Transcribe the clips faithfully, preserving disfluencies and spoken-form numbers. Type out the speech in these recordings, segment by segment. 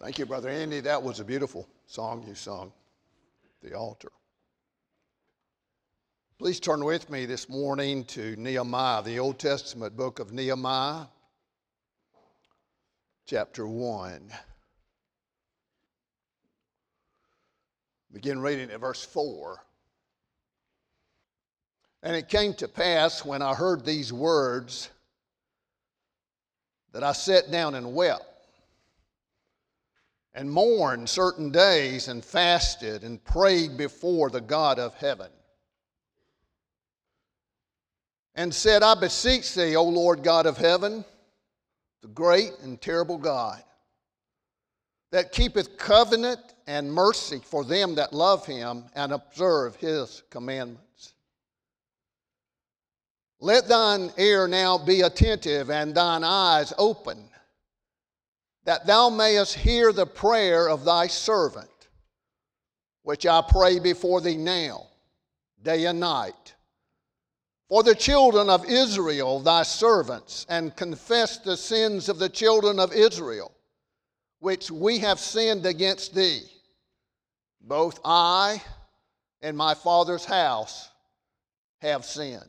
Thank you, Brother Andy. That was a beautiful song you sung, The Altar. Please turn with me this morning to Nehemiah, the Old Testament book of Nehemiah, chapter one. Begin reading at verse four. And it came to pass when I heard these words that I sat down and wept and mourned certain days and fasted and prayed before the God of heaven. And said, I beseech thee, O Lord God of heaven, the great and terrible God, that keepeth covenant and mercy for them that love him and observe his commandments. Let thine ear now be attentive and thine eyes open, that thou mayest hear the prayer of thy servant, which I pray before thee now, day and night, for the children of Israel, thy servants, and confess the sins of the children of Israel, which we have sinned against thee. Both I and my father's house have sinned.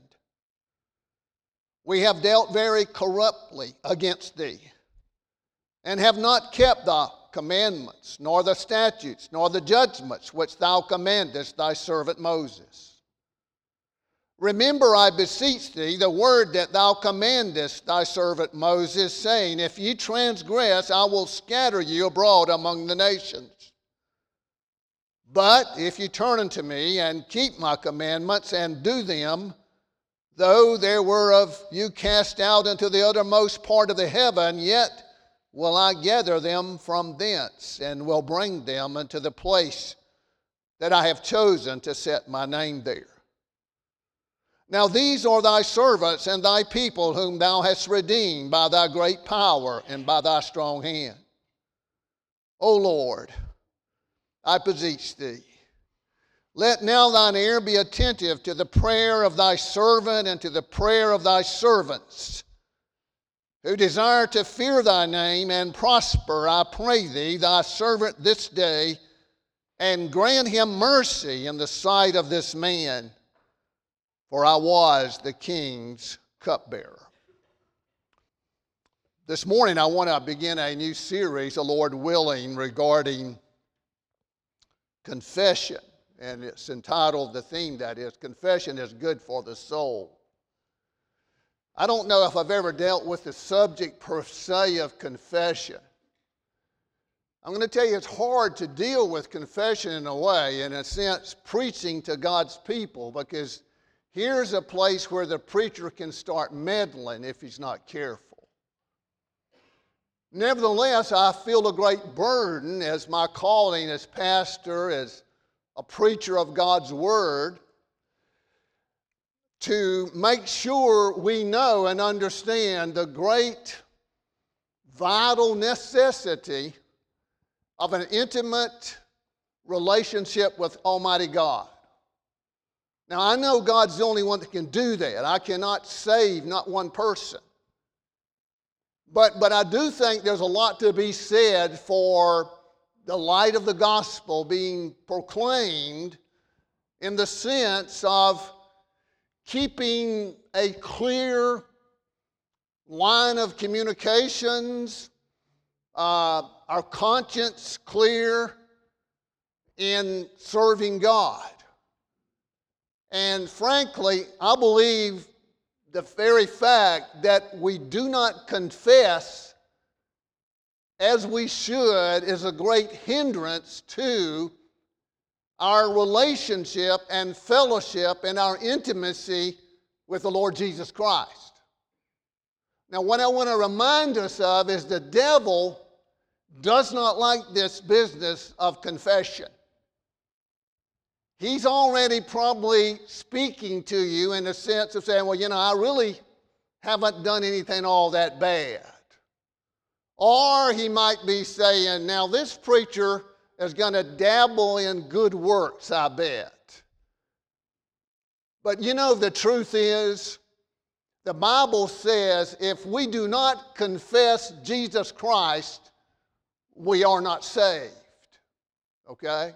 We have dealt very corruptly against thee, and have not kept thy commandments, nor the statutes, nor the judgments which thou commandest thy servant Moses. Remember, I beseech thee, the word that thou commandest thy servant Moses, saying, If ye transgress, I will scatter you abroad among the nations. But if ye turn unto me, and keep my commandments, and do them, though there were of you cast out into the uttermost part of the heaven, yet will I gather them from thence, and will bring them into the place that I have chosen to set my name there. Now these are thy servants and thy people whom thou hast redeemed by thy great power and by thy strong hand. O Lord, I beseech thee, let now thine ear be attentive to the prayer of thy servant and to the prayer of thy servants, who desire to fear thy name and prosper, I pray thee, thy servant this day, and grant him mercy in the sight of this man, for I was the king's cupbearer. This morning I want to begin a new series, the Lord willing, regarding confession. And it's entitled, the theme that is, Confession is Good for the Soul. I don't know if I've ever dealt with the subject per se of confession. I'm going to tell you it's hard to deal with confession in a way, in a sense, preaching to God's people, because here's a place where the preacher can start meddling if he's not careful. Nevertheless, I feel a great burden as my calling as pastor, as a preacher of God's Word, to make sure we know and understand the great, vital necessity of an intimate relationship with Almighty God. Now, I know God's the only one that can do that. I cannot save not one person. But, but I do think there's a lot to be said for the light of the gospel being proclaimed in the sense of keeping a clear line of communications, uh, our conscience clear in serving God. And frankly, I believe the very fact that we do not confess as we should is a great hindrance to our relationship and fellowship and our intimacy with the Lord Jesus Christ. Now, what I want to remind us of is the devil does not like this business of confession. He's already probably speaking to you in the sense of saying, well, you know, I really haven't done anything all that bad. Or he might be saying, now this preacher is going to dabble in good works, I bet. But you know, the truth is, the Bible says if we do not confess Jesus Christ, we are not saved. Okay?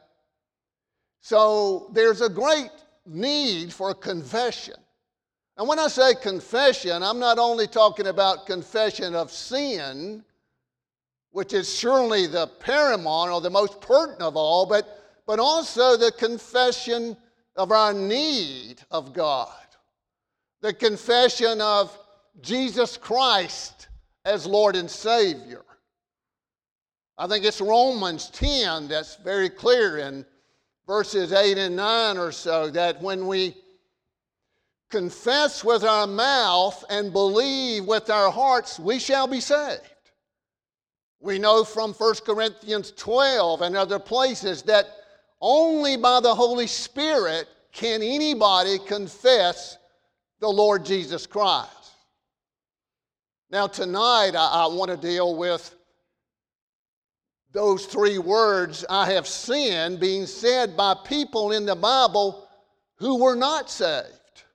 So there's a great need for confession. And when I say confession, I'm not only talking about confession of sin, which is surely the paramount or the most pertinent of all, but, but also the confession of our need of God. The confession of Jesus Christ as Lord and Savior. I think it's Romans ten that's very clear in verses eight and nine or so, that when we confess with our mouth and believe with our hearts, we shall be saved. We know from First Corinthians twelve and other places that only by the Holy Spirit can anybody confess the Lord Jesus Christ. Now tonight I, I want to deal with those three words, I have sinned, being said by people in the Bible who were not saved.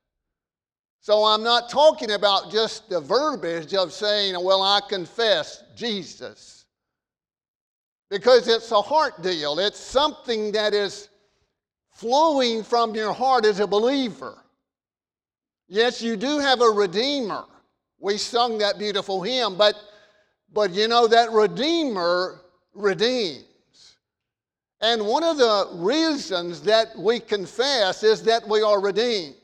So I'm not talking about just the verbiage of saying, well, I confess Jesus. Because it's a heart deal. It's something that is flowing from your heart as a believer. Yes, you do have a Redeemer. We sung that beautiful hymn, but, but you know, that Redeemer redeems. And one of the reasons that we confess is that we are redeemed.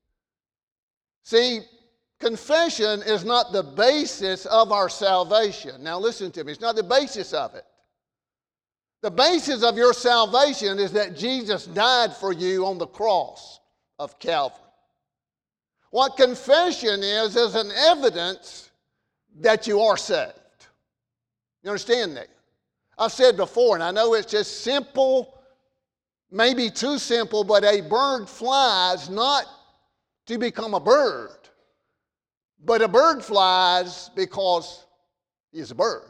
See, confession is not the basis of our salvation. Now listen to me, it's not the basis of it. The basis of your salvation is that Jesus died for you on the cross of Calvary. What confession is, is an evidence that you are saved. You understand that? I've said before, and I know it's just simple, maybe too simple, but a bird flies not to become a bird, but a bird flies because he is a bird.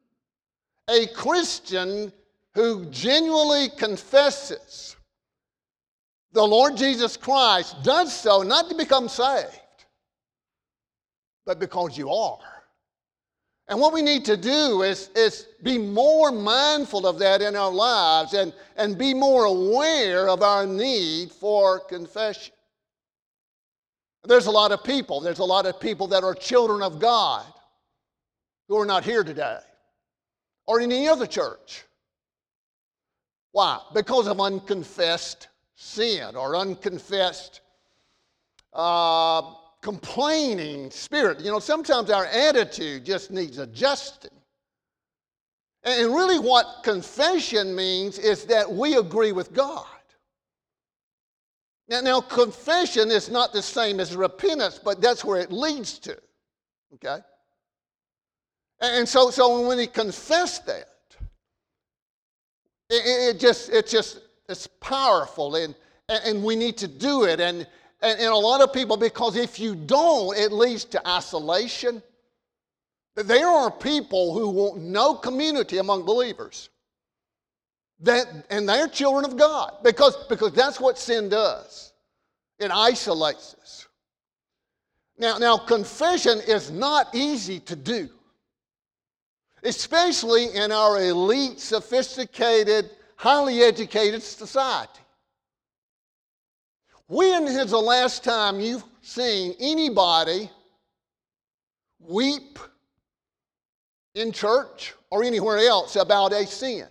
A Christian who genuinely confesses the Lord Jesus Christ does so not to become saved, but because you are. And what we need to do is, is be more mindful of that in our lives and, and be more aware of our need for confession. There's a lot of people, there's a lot of people that are children of God who are not here today or in any other church. Why? Because of unconfessed sin or unconfessed uh, complaining spirit. You know, sometimes our attitude just needs adjusting. And really what confession means is that we agree with God. Now, now confession is not the same as repentance, but that's where it leads to. Okay? And so, so when we confess that, it, it just, it just, it's powerful, and, and we need to do it. And, and, and a lot of people, because if you don't, it leads to isolation. There are people who want no community among believers. That, and they're children of God, because, because that's what sin does. It isolates us. Now, now, confession is not easy to do, especially in our elite, sophisticated, highly educated society. When is the last time you've seen anybody weep in church or anywhere else about a sin?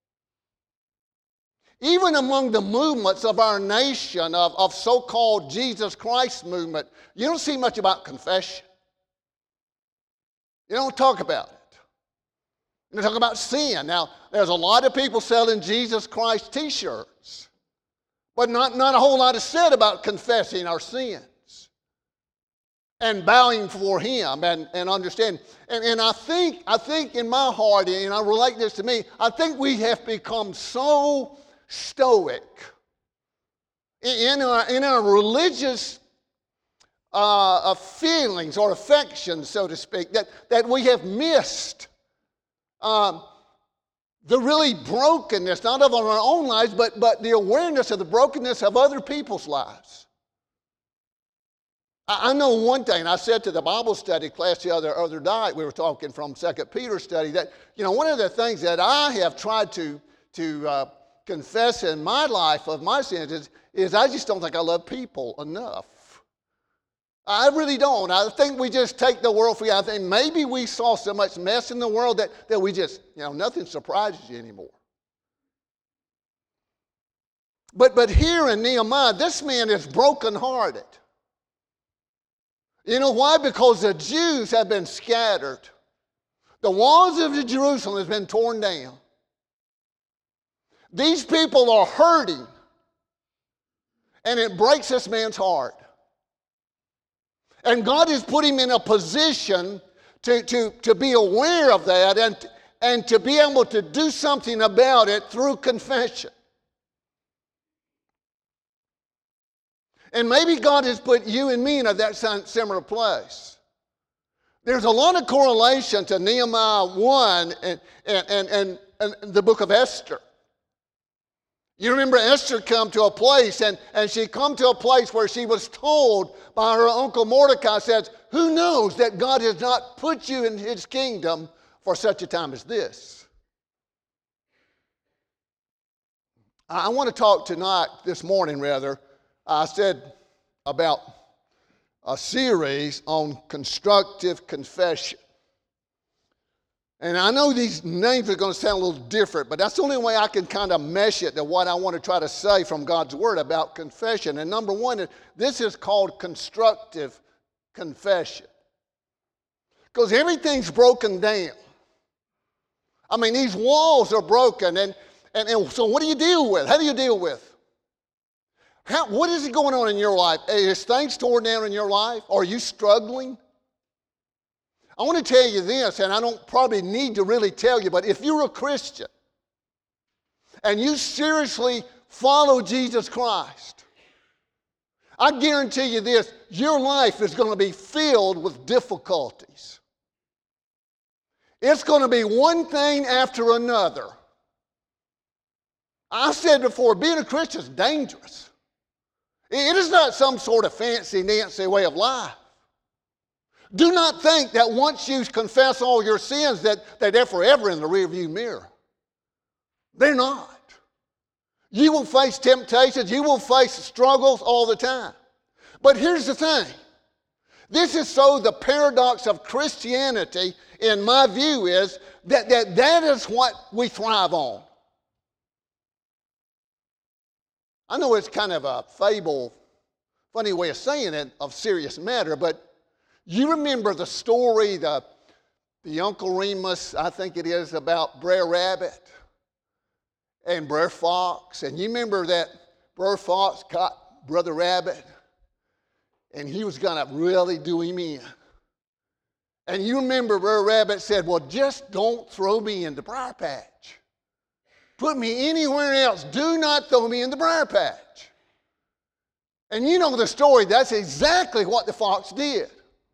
Even among the movements of our nation, of, of so-called Jesus Christ movement, you don't see much about confession. You don't talk about it. You talk about sin. Now, there's a lot of people selling Jesus Christ t-shirts, but not, not a whole lot is said about confessing our sins and bowing before Him and, and understanding. And, and I think, I think in my heart, and I relate this to me, I think we have become so stoic in our, in our religious uh, feelings or affections, so to speak, that, that we have missed um, the really brokenness, not of our own lives, but, but the awareness of the brokenness of other people's lives. I know one thing. I said to the Bible study class the other, other night, we were talking from Second Peter study, that, you know, one of the things that I have tried to, to uh, confess in my life of my sins is, is I just don't think I love people enough. I really don't. I think we just take the world for granted. I think maybe we saw so much mess in the world that, that we just, you know, nothing surprises you anymore. But, but here in Nehemiah, this man is brokenhearted. You know why? Because the Jews have been scattered. The walls of Jerusalem have been torn down. These people are hurting. And it breaks this man's heart. And God has put him in a position to, to, to be aware of that and, and to be able to do something about it through confession. And maybe God has put you and me in that similar place. There's a lot of correlation to Nehemiah one and, and, and, and the book of Esther. You remember Esther come to a place, and, and she come to a place where she was told by her uncle Mordecai, says, who knows that God has not put you in his kingdom for such a time as this? I want to talk tonight, this morning rather, I said about a series on constructive confession. And I know these names are going to sound a little different, but that's the only way I can kind of mesh it to what I want to try to say from God's Word about confession. And number one, this is called constructive confession. Because everything's broken down. I mean, these walls are broken, and, and, and so what do you deal with? How do you deal with? How, what is going on in your life? Is things torn down in your life? Are you struggling? I want to tell you this, and I don't probably need to really tell you, but if you're a Christian and you seriously follow Jesus Christ, I guarantee you this, your life is going to be filled with difficulties. It's going to be one thing after another. I've said before, being a Christian is dangerous. It is not some sort of fancy-nancy way of life. Do not think that once you confess all your sins that, that they're forever in the rearview mirror. They're not. You will face temptations. You will face struggles all the time. But here's the thing. This is so the paradox of Christianity, in my view, is that that, that is what we thrive on. I know it's kind of a fable, funny way of saying it, of serious matter, but you remember the story, the, the Uncle Remus, I think it is, about Brer Rabbit and Brer Fox. And you remember that Brer Fox caught Brother Rabbit, and he was going to really do him in. And you remember Brer Rabbit said, well, just don't throw me in the briar patch. Put me anywhere else. Do not throw me in the briar patch. And you know the story. That's exactly what the fox did.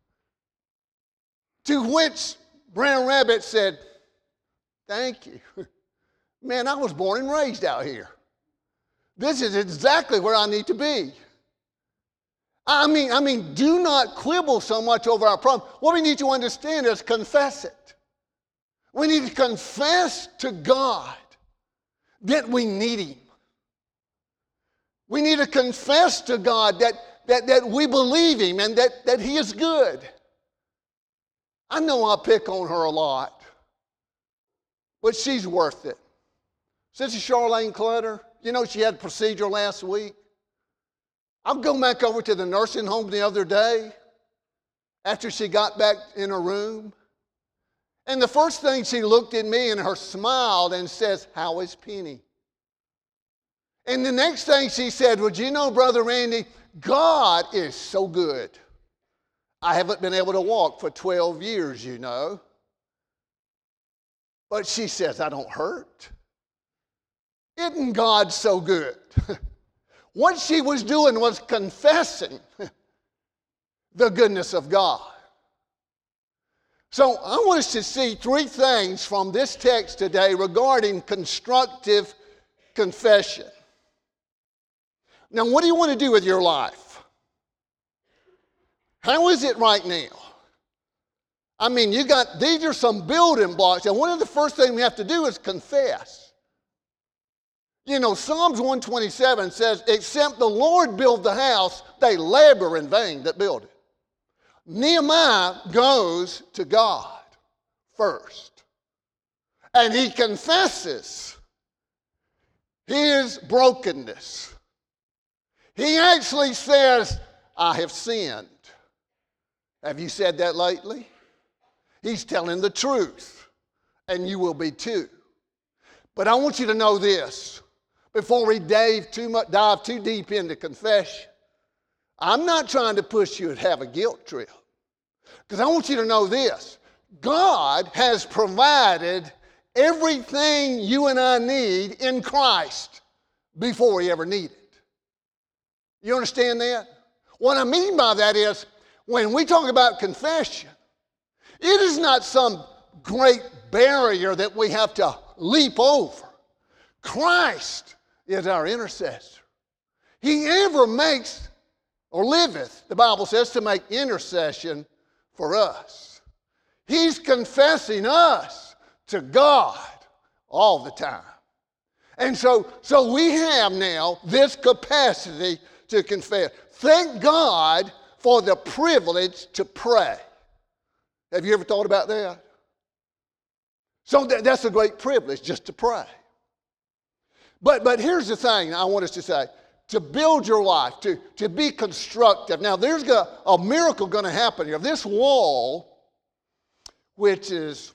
To which Brer Rabbit said, thank you. Man, I was born and raised out here. This is exactly where I need to be. I mean, I mean, do not quibble so much over our problem. What we need to understand is confess it. We need to confess to God that we need Him. We need to confess to God that, that, that we believe Him and that, that He is good. I know I pick on her a lot, but she's worth it. Sister Charlene Clutter, you know she had a procedure last week. I'll go back over to the nursing home the other day after she got back in her room. And the first thing she looked at me and her smiled and says, how is Penny? And the next thing she said, well, you know, Brother Randy, God is so good. I haven't been able to walk for twelve years, you know. But she says, I don't hurt. Isn't God so good? What she was doing was confessing the goodness of God. So I want us to see three things from this text today regarding constructive confession. Now, what do you want to do with your life? How is it right now? I mean, you got, these are some building blocks, and one of the first things we have to do is confess. You know, Psalms one twenty-seven says, except the Lord build the house, they labor in vain that build it. Nehemiah goes to God first, and he confesses his brokenness. He actually says, I have sinned. Have you said that lately? He's telling the truth, and you will be too. But I want you to know this, before we dive too much, dive too deep into confession. I'm not trying to push you to have a guilt trip, because I want you to know this. God has provided everything you and I need in Christ before we ever need it. You understand that? What I mean by that is, when we talk about confession, it is not some great barrier that we have to leap over. Christ is our intercessor. He ever makes or liveth, the Bible says, to make intercession for us. He's confessing us to God all the time. And so, so we have now this capacity to confess. Thank God for the privilege to pray. Have you ever thought about that? So that, that's a great privilege, just to pray. But, but here's the thing I want us to say. To build your life, to, to be constructive. Now, there's a, a miracle going to happen here. This wall, which is,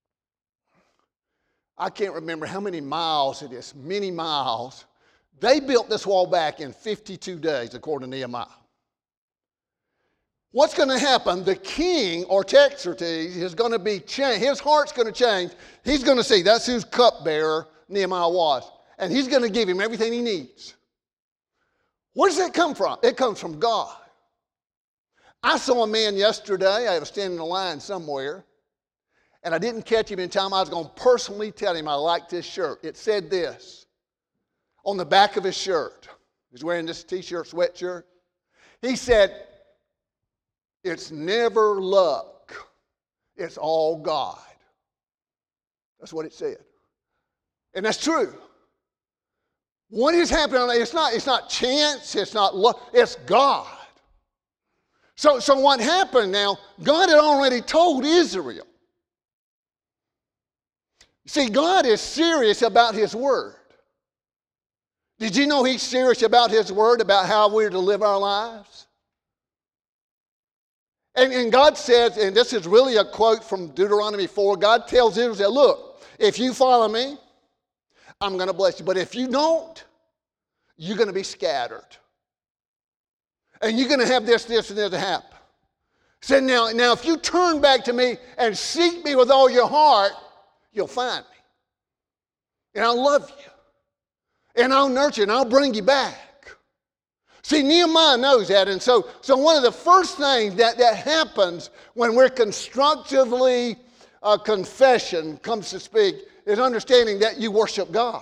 I can't remember how many miles it is, many miles. They built this wall back in fifty-two days, according to Nehemiah. What's going to happen? The king, Artaxerxes, is going to be changed. His heart's going to change. He's going to see that's whose cupbearer Nehemiah was. And he's going to give him everything he needs. Where does that come from? It comes from God. I saw a man yesterday. I was standing in a line somewhere, and I didn't catch him in time. I was going to personally tell him I liked his shirt. It said this on the back of his shirt. He's wearing this t-shirt, sweatshirt. He said, it's never luck. It's all God. That's what it said. And that's true. What is happening? It's not, it's not chance. It's not luck. It's God. So, so what happened now, God had already told Israel. See, God is serious about His Word. Did you know He's serious about His Word, about how we're to live our lives? And, and God says, and this is really a quote from Deuteronomy four, God tells Israel, look, if you follow me, I'm going to bless you. But if you don't, you're going to be scattered. And you're going to have this, this, and this to happen. Said, now, now, if you turn back to me and seek me with all your heart, you'll find me. And I'll love you. And I'll nurture you, and I'll bring you back. See, Nehemiah knows that. And so, so one of the first things that, that happens when we're constructively, uh, confession comes to speak, is understanding that you worship God.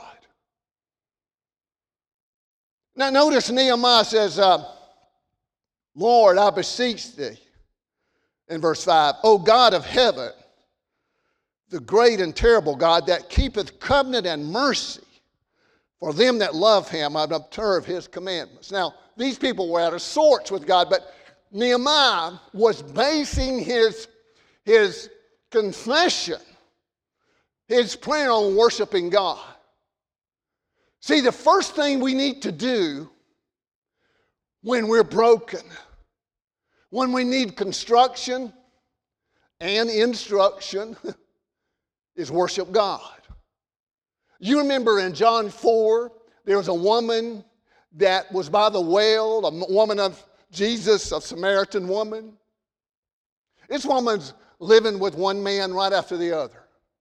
Now notice Nehemiah says, uh, Lord, I beseech thee, in verse five, O God of heaven, the great and terrible God that keepeth covenant and mercy for them that love him and observe his commandments. Now, these people were out of sorts with God, but Nehemiah was basing his, his confession, his prayer on worshiping God. See, the first thing we need to do when we're broken, when we need construction and instruction, is worship God. You remember in John four, there was a woman that was by the well, a woman of Jesus, a Samaritan woman. This woman's living with one man right after the other.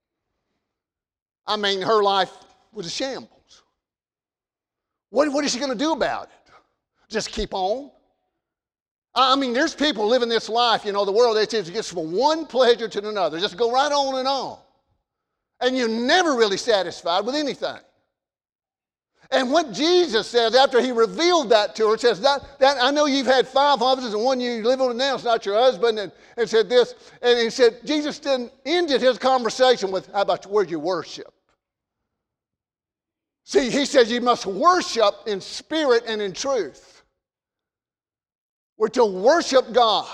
I mean, her life was a shambles. What, what is she going to do about it? Just keep on? I mean, there's people living this life, you know, the world, they just gets from one pleasure to another. Just go right on and on. And you're never really satisfied with anything. And what Jesus says after he revealed that to her, says, that, that I know you've had five husbands and one you live on now, it's not your husband, and, and said this, and he said, Jesus then ended his conversation with, how about where'd you worship? See, he says you must worship in spirit and in truth. We're to worship God.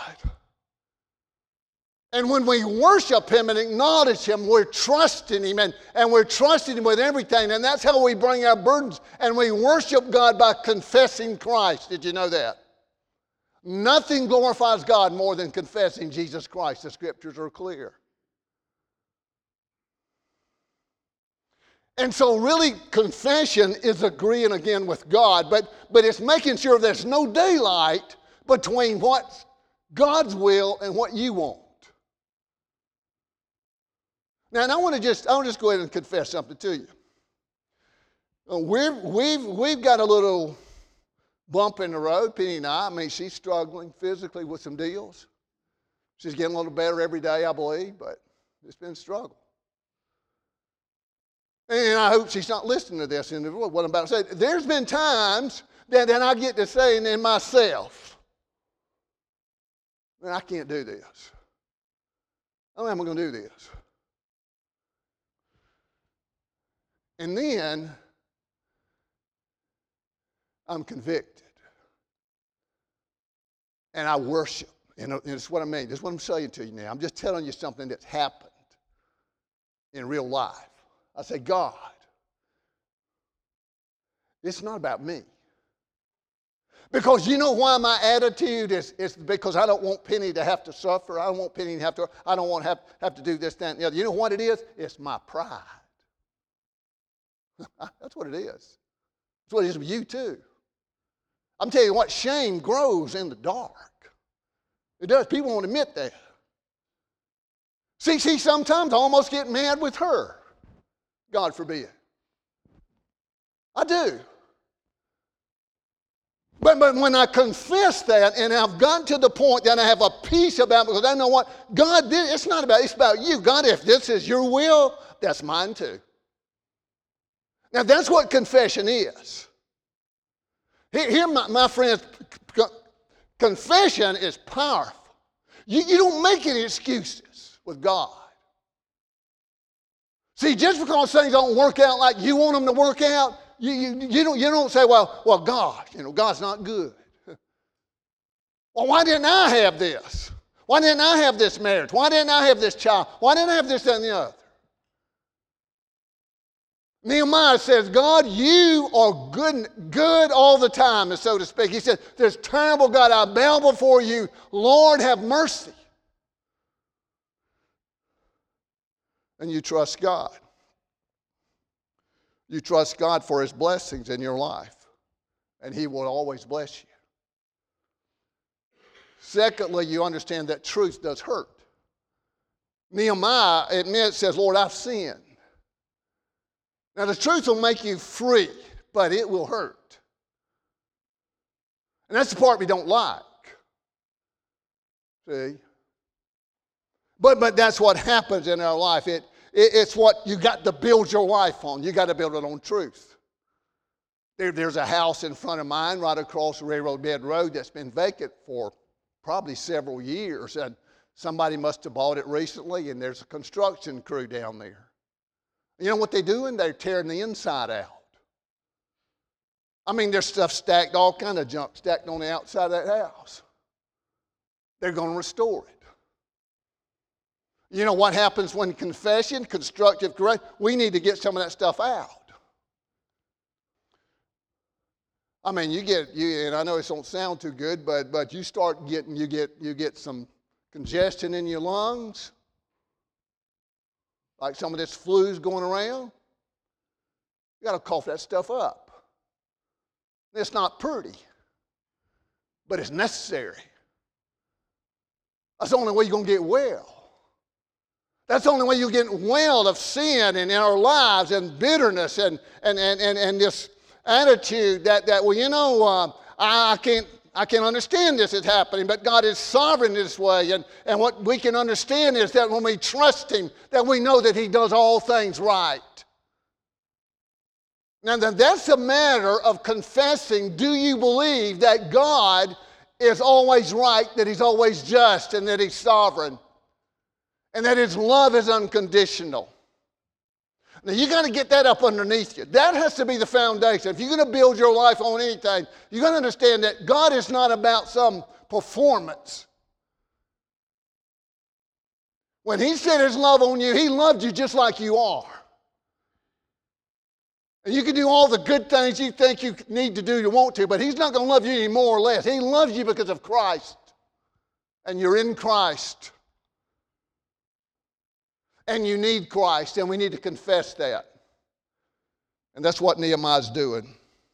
And when we worship him and acknowledge him, we're trusting him and, and we're trusting him with everything. And that's how we bring our burdens. And we worship God by confessing Christ. Did you know that? Nothing glorifies God more than confessing Jesus Christ. The scriptures are clear. And so really confession is agreeing again with God, but, but it's making sure there's no daylight between what's God's will and what you want. Now, and I want to just I want to just go ahead and confess something to you. Uh, We've, we've, we've got a little bump in the road, Penny and I. I mean, she's struggling physically with some deals. She's getting a little better every day, I believe, but it's been a struggle. And I hope she's not listening to this in what I'm about to say. There's been times that, that I get to saying in myself, man, I can't do this. How am I going to do this? And then I'm convicted. And I worship. And it's what I mean. This is what I'm saying to you now. I'm just telling you something that's happened in real life. I say, God, it's not about me. Because you know why my attitude is, is because I don't want Penny to have to suffer. I don't want Penny to have to, I don't want to have, have to do this, that, and the other. You know what it is? It's my pride. That's what it is. That's what it is with you too. I'm telling you what, shame grows in the dark. It does. People won't admit that. See, see, sometimes I almost get mad with her. God forbid. I do. But, but when I confess that and I've gotten to the point that I have a peace about it, because I know what, God, it's not about, it's about you. God, if this is your will, that's mine too. Now, that's what confession is. Here, here my, my friends, confession is powerful. You, you don't make any excuses with God. See, just because things don't work out like you want them to work out, you, you, you, don't, you don't say, well, well, God, you know, God's not good. Well, why didn't I have this? Why didn't I have this marriage? Why didn't I have this child? Why didn't I have this, that, and the other? Nehemiah says, God, you are good, good all the time, so to speak. He said, there's terrible God, I bow before you. Lord, have mercy. And you trust God. You trust God for his blessings in your life. And he will always bless you. Secondly, you understand that truth does hurt. Nehemiah admits, says, Lord, I've sinned. Now, the truth will make you free, but it will hurt. And that's the part we don't like. See? But, but that's what happens in our life. It, it, it's what you got to build your life on. You got to build it on truth. There, there's a house in front of mine right across the railroad bed road that's been vacant for probably several years. And somebody must have bought it recently, and there's a construction crew down there. You know what they're doing? They're tearing the inside out. I mean, there's stuff stacked, all kind of junk stacked on the outside of that house. They're going to restore it. You know what happens when confession, constructive correction, we need to get some of that stuff out. I mean, you get, you, and I know it don't sound too good, but, but you start getting, you get, you get some congestion in your lungs. Like some of this flu's going around, you got to cough that stuff up. It's not pretty, but it's necessary. That's the only way you're going to get well. That's the only way you get well of sin and in our lives and bitterness and and and and, and this attitude that that well, you know, uh, I, I can't. I can't understand this is happening, but God is sovereign this way. And, and what we can understand is that when we trust him, that we know that he does all things right. Now, then that's a matter of confessing. Do you believe that God is always right, that He's always just, and that He's sovereign, and that His love is unconditional? Now, you got to get that up underneath you. That has to be the foundation. If you're going to build your life on anything, you're going to understand that God is not about some performance. When He said His love on you, He loved you just like you are. And you can do all the good things you think you need to do, you want to, but He's not going to love you any more or less. He loves you because of Christ. And you're in Christ. And you need Christ, and we need to confess that. And that's what Nehemiah's doing.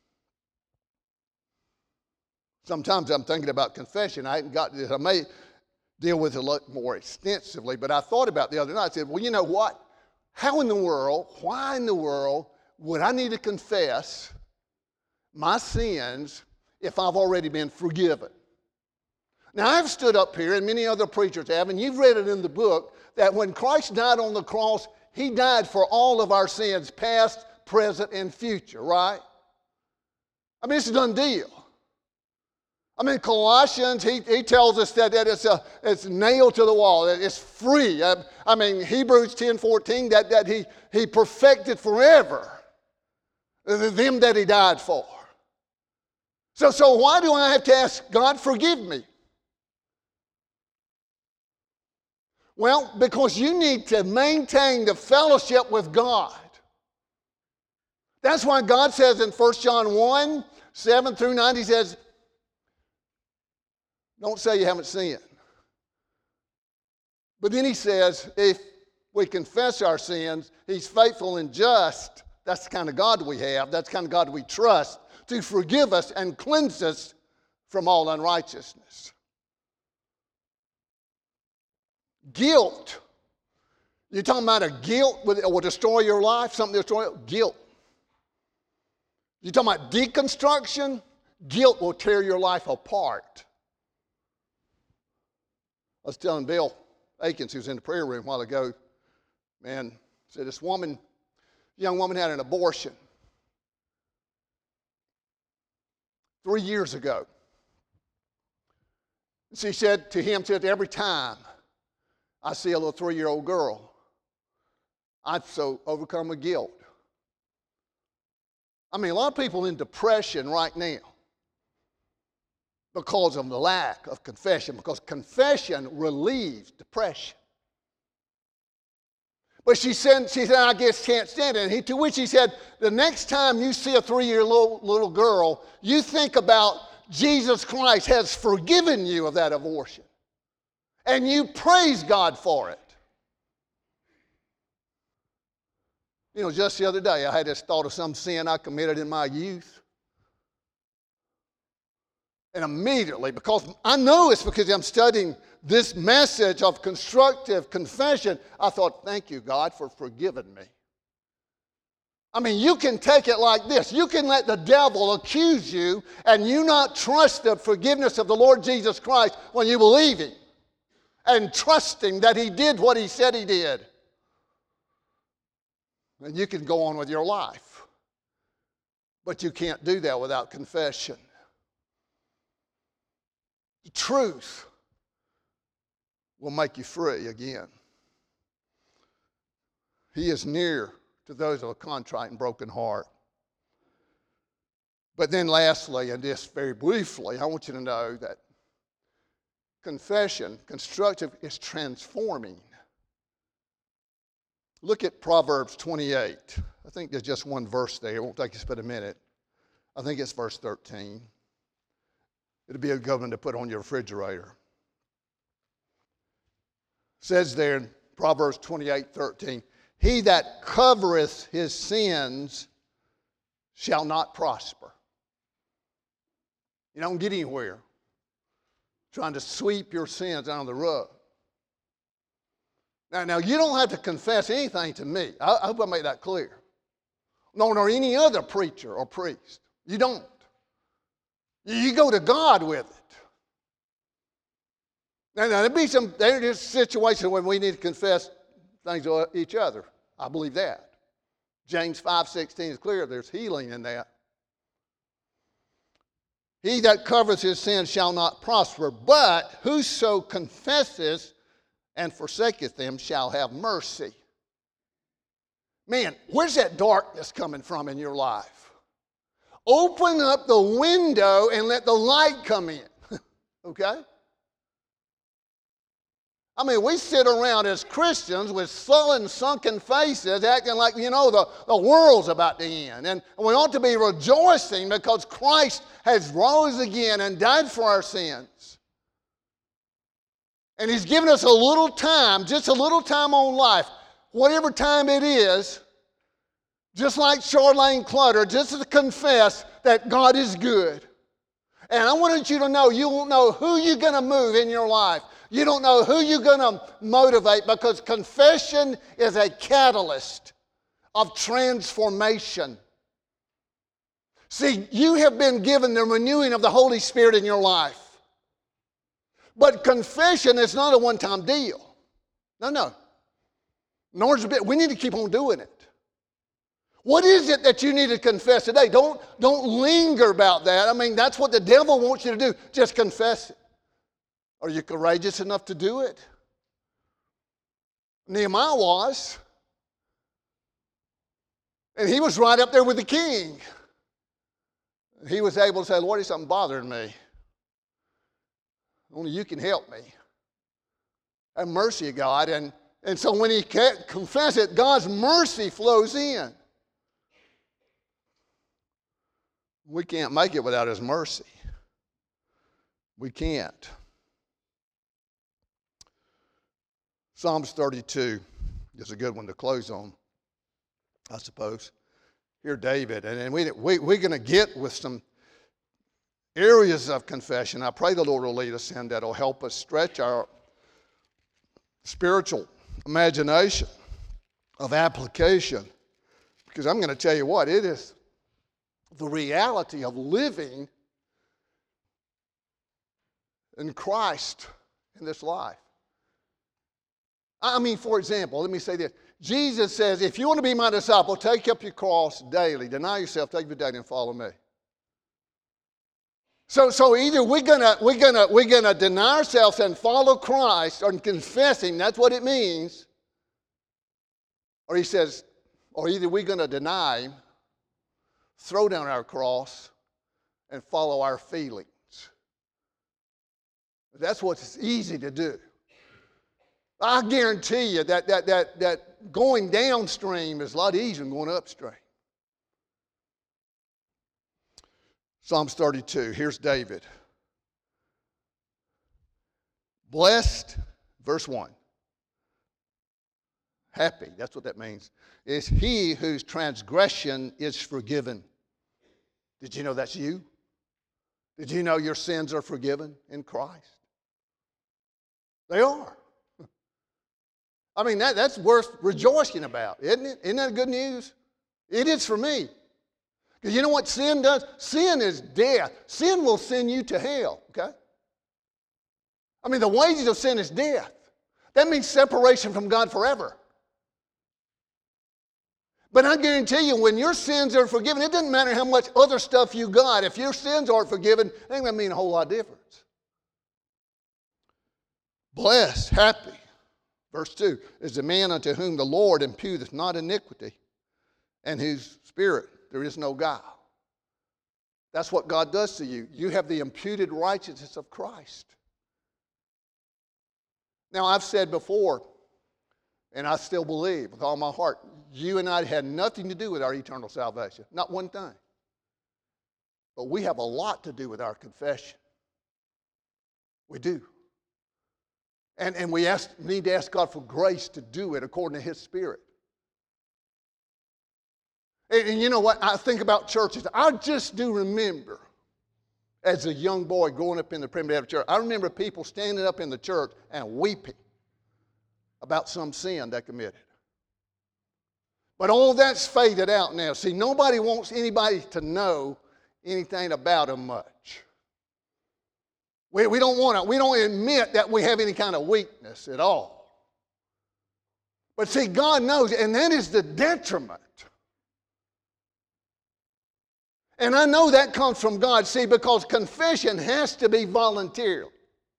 Sometimes I'm thinking about confession. I haven't got to this. I may deal with it a lot more extensively, but I thought about it the other night. I said, well, you know what? How in the world, why in the world would I need to confess my sins if I've already been forgiven? Now, I've stood up here, and many other preachers have, and you've read it in the book, that when Christ died on the cross, He died for all of our sins, past, present, and future, right? I mean, it's a done deal. I mean, Colossians, he, he tells us that, that it's, a, it's nailed to the wall, that it's free. I, I mean, Hebrews ten fourteen, that, that he, he perfected forever them that He died for. So, so why do I have to ask God, forgive me? Well, because you need to maintain the fellowship with God. That's why God says in First John one, seven through nine, He says, don't say you haven't sinned. But then He says, if we confess our sins, He's faithful and just. That's the kind of God we have. That's the kind of God we trust to forgive us and cleanse us from all unrighteousness. Guilt. You're talking about a guilt that will destroy your life, something to destroy it? Guilt. You're talking about deconstruction? Guilt will tear your life apart. I was telling Bill Akins, who was in the prayer room a while ago, man, said this woman, young woman had an abortion three years ago. She said to him, said, every time I see a little three-year-old girl, I'm so overcome with guilt. I mean, a lot of people in depression right now because of the lack of confession, because confession relieves depression. But she said, she said, I guess can't stand it. And he, to which he said, the next time you see a three-year-old little girl, you think about Jesus Christ has forgiven you of that abortion. And you praise God for it. You know, just the other day, I had this thought of some sin I committed in my youth. And immediately, because I know it's because I'm studying this message of constructive confession, I thought, thank you, God, for forgiving me. I mean, you can take it like this. You can let the devil accuse you and you not trust the forgiveness of the Lord Jesus Christ when you believe Him and trusting that He did what He said He did. And you can go on with your life. But you can't do that without confession. The truth will make you free again. He is near to those of a contrite and broken heart. But then lastly, and just very briefly, I want you to know that confession, constructive, is transforming. Look at Proverbs twenty-eight. I think there's just one verse there. It won't take us but a minute. I think it's verse thirteen. It'll be a good one to put on your refrigerator. It says there in Proverbs twenty-eight thirteen, he that covereth his sins shall not prosper. You don't get anywhere trying to sweep your sins under the rug. Now, now you don't have to confess anything to me. I, I hope I made that clear. No, nor any other preacher or priest. You don't. You go to God with it. Now, now there'll be some there's situations when we need to confess things to each other. I believe that. James five sixteen is clear. There's healing in that. He that covers his sins shall not prosper, but whoso confesses and forsaketh them shall have mercy. Man, where's that darkness coming from in your life? Open up the window and let the light come in. Okay? I mean, we sit around as Christians with sullen, sunken faces acting like, you know, the, the world's about to end. And we ought to be rejoicing because Christ has rose again and died for our sins. And He's given us a little time, just a little time on life, whatever time it is, just like Charlene Clutter, just to confess that God is good. And I wanted you to know you don't know who you're going to move in your life. You don't know who you're going to motivate because confession is a catalyst of transformation. See, you have been given the renewing of the Holy Spirit in your life. But confession is not a one-time deal. No, no. Nor is it. We need to keep on doing it. What is it that you need to confess today? Don't, don't linger about that. I mean, that's what the devil wants you to do. Just confess it. Are you courageous enough to do it? Nehemiah was. And he was right up there with the king. He was able to say, Lord, there's something bothering me. Only you can help me. Have mercy, God. And, and so when he confessed it, God's mercy flows in. We can't make it without His mercy. We can't. Psalms thirty-two is a good one to close on, I suppose. Here, David, and, and we, we, we're going to get with some areas of confession. I pray the Lord will lead us in that will help us stretch our spiritual imagination of application. Because I'm going to tell you what, it is the reality of living in Christ in this life. I mean, for example, let me say this. Jesus says, if you want to be my disciple, take up your cross daily. Deny yourself, take your daily and follow me. So, so either we're gonna we're gonna we're gonna deny ourselves and follow Christ or confess Him, that's what it means. Or He says, or either we're gonna deny Him, throw down our cross, and follow our feelings. That's what's easy to do. I guarantee you that, that, that, that going downstream is a lot easier than going upstream. Psalms thirty-two, here's David. Blessed, verse one. Happy, that's what that means, is he whose transgression is forgiven. Did you know that's you? Did you know your sins are forgiven in Christ? They are. I mean, that, that's worth rejoicing about, isn't it? Isn't that good news? It is for me. Because you know what sin does? Sin is death. Sin will send you to hell, okay? I mean, the wages of sin is death. That means separation from God forever. But I guarantee you, when your sins are forgiven, it doesn't matter how much other stuff you got. If your sins aren't forgiven, it ain't going to mean a whole lot of difference. Blessed, happy. Verse two, is the man unto whom the Lord imputeth not iniquity, and whose spirit there is no guile. That's what God does to you. You have the imputed righteousness of Christ. Now, I've said before, and I still believe with all my heart, you and I had nothing to do with our eternal salvation. Not one thing. But we have a lot to do with our confession. We do. And, and we ask, need to ask God for grace to do it according to His Spirit. And, and you know what? I think about churches. I just do remember, as a young boy growing up in the Primitive Baptist Church, I remember people standing up in the church and weeping about some sin they committed. But all that's faded out now. See, nobody wants anybody to know anything about them much. We, we don't want to, we don't admit that we have any kind of weakness at all. But see, God knows, and that is the detriment And I know that comes from God, see, because confession has to be voluntary.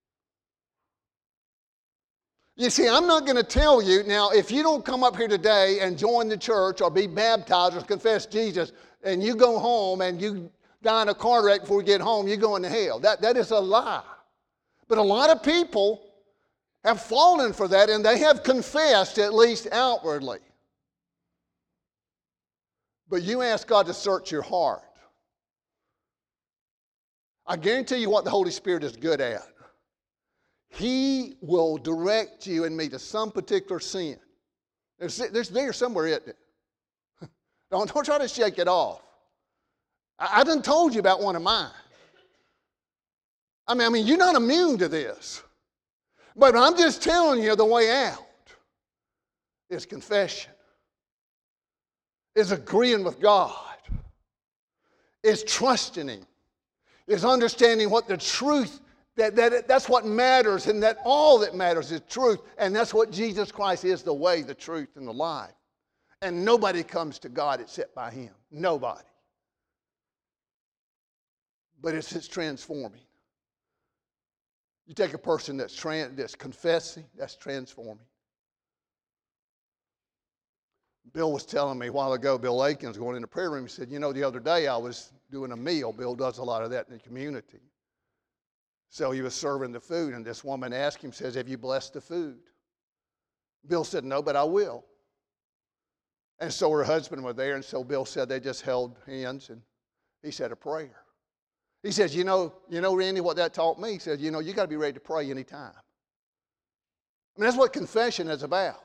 You see, I'm not going to tell you, now, if you don't come up here today and join the church or be baptized or confess Jesus, and you go home and you die in a car wreck before you get home, you're going to hell. That, that is a lie. But a lot of people have fallen for that, and they have confessed, at least outwardly. But you ask God to search your heart. I guarantee you what the Holy Spirit is good at. He will direct you and me to some particular sin. There's, there's there somewhere, isn't it? Don't, don't try to shake it off. I, I done told you about one of mine. I mean, I mean, you're not immune to this. But I'm just telling you the way out is confession. Is agreeing with God. Is trusting Him. Is understanding what the truth, that, that that's what matters, and that all that matters is truth. And that's what Jesus Christ is, the way, the truth, and the life. And nobody comes to God except by Him. Nobody. But it's His transforming. You take a person that's, trans, that's confessing, that's transforming. Bill was telling me a while ago, Bill Aikens, going in the prayer room, he said, you know, the other day I was doing a meal. Bill does a lot of that in the community. So he was serving the food, and this woman asked him, says, have you blessed the food? Bill said, no, but I will. And so her husband was there, and so Bill said they just held hands, and he said a prayer. He says, you know, you know, Randy, what that taught me? He said, you know, you got to be ready to pray anytime. I mean, that's what confession is about.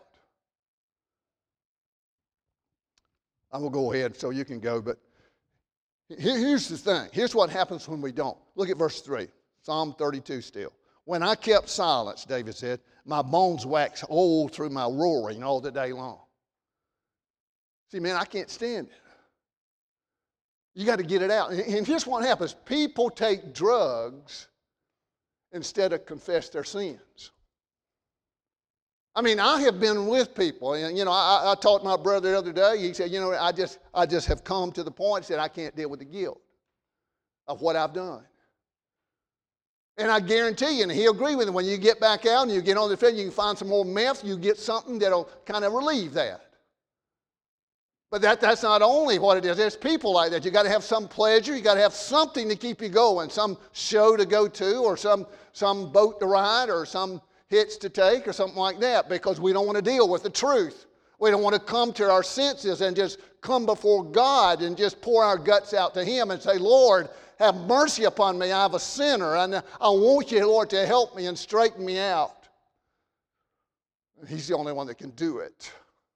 I'm going to go ahead so you can go, but here's the thing. Here's what happens when we don't. Look at verse three, Psalm thirty-two still. When I kept silence, David said, my bones waxed old through my roaring all the day long. See, man, I can't stand it. You got to get it out. And here's what happens. People take drugs instead of confess their sins. I mean, I have been with people, and, you know, I, I talked to my brother the other day. He said, you know, I just, I just have come to the point, said I can't deal with the guilt of what I've done. And I guarantee you, and he'll agree with me, when you get back out and you get on the field, you can find some more meth, you get something that'll kind of relieve that. But that, that's not only what it is. There's people like that. You got to have some pleasure. You got to have something to keep you going, some show to go to, or some, some boat to ride, or some hits to take, or something like that, because we don't want to deal with the truth. We don't want to come to our senses and just come before God and just pour our guts out to Him and say, Lord, have mercy upon me. I'm a sinner, and I want you, Lord, to help me and straighten me out. He's the only one that can do it.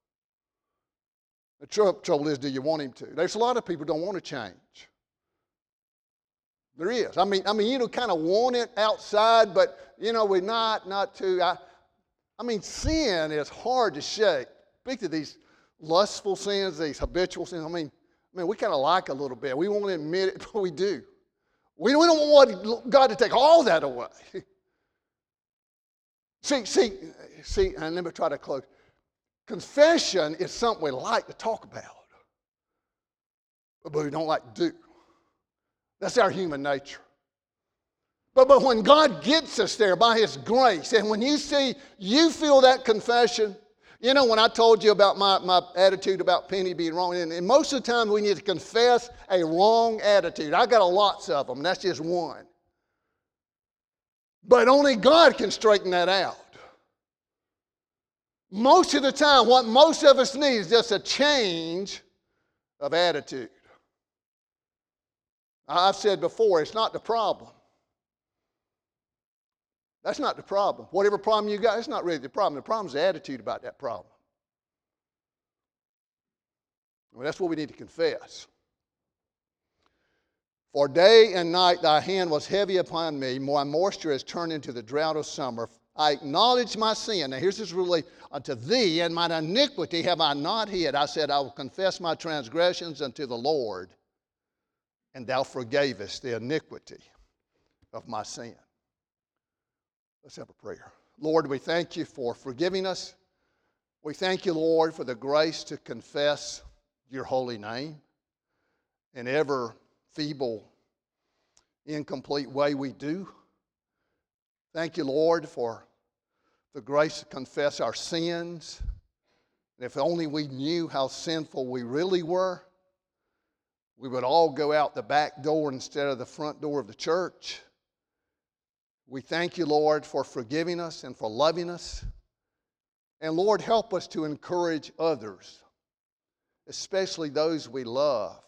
The trouble is, do you want Him to? There's a lot of people who don't want to change. There is. I mean, I mean, you know, kind of want it outside, but, you know, we're not, not too. I, I mean, sin is hard to shake. Speak to these lustful sins, these habitual sins. I mean, I mean, we kind of like a little bit. We won't admit it, but we do. We, we don't want God to take all that away. see, see, see, and let me try to close. Confession is something we like to talk about, but we don't like to do. That's our human nature. But, but when God gets us there by His grace, and when you see, you feel that confession, you know, when I told you about my, my attitude about Penny being wrong, and, and most of the time we need to confess a wrong attitude. I got a lots of them, and that's just one. But only God can straighten that out. Most of the time, what most of us need is just a change of attitude. I've said before, it's not the problem. That's not the problem. Whatever problem you got, it's not really the problem. The problem is the attitude about that problem. Well, that's what we need to confess. For day and night thy hand was heavy upon me. My moisture has turned into the drought of summer. I acknowledge my sin. Now here's this relief. Unto thee and mine iniquity have I not hid. I said, I will confess my transgressions unto the Lord, and thou forgavest the iniquity of my sin. Let's have a prayer. Lord, we thank you for forgiving us. We thank you, Lord, for the grace to confess your holy name and ever feeble, incomplete way we do. Thank you, Lord, for the grace to confess our sins. And if only we knew how sinful we really were, we would all go out the back door instead of the front door of the church. We thank you, Lord, for forgiving us and for loving us. And Lord, help us to encourage others, especially those we love,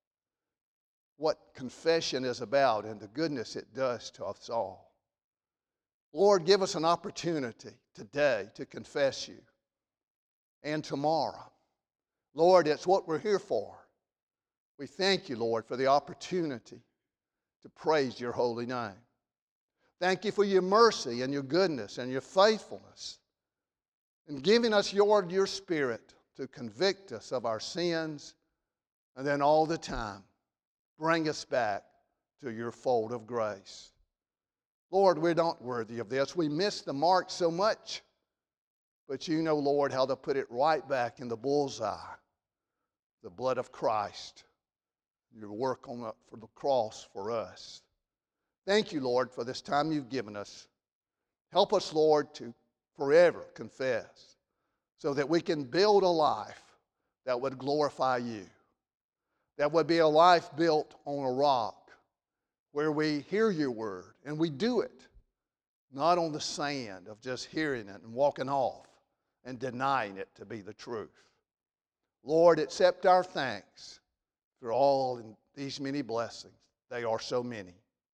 what confession is about and the goodness it does to us all. Lord, give us an opportunity today to confess you, and tomorrow. Lord, it's what we're here for. We thank you, Lord, for the opportunity to praise your holy name. Thank you for your mercy and your goodness and your faithfulness in giving us your, your Spirit to convict us of our sins and then all the time bring us back to your fold of grace. Lord, we're not worthy of this. We miss the mark so much, but you know, Lord, how to put it right back in the bullseye, the blood of Christ, your work on the, for the cross for us. Thank you, Lord, for this time you've given us. Help us, Lord, to forever confess so that we can build a life that would glorify you, that would be a life built on a rock where we hear your word and we do it, not on the sand of just hearing it and walking off and denying it to be the truth. Lord, accept our thanks for all in these many blessings. They are so many.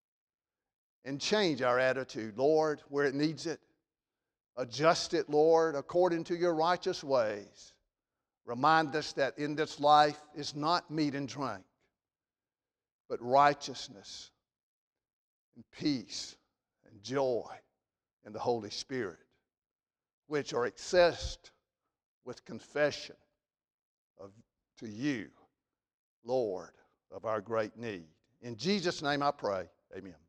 And change our attitude, Lord, where it needs it. Adjust it, Lord, according to your righteous ways. Remind us that in this life is not meat and drink, but righteousness and peace and joy in the Holy Spirit, which are accessed with confession of, to you, Lord, of our great need. In Jesus' name I pray, amen.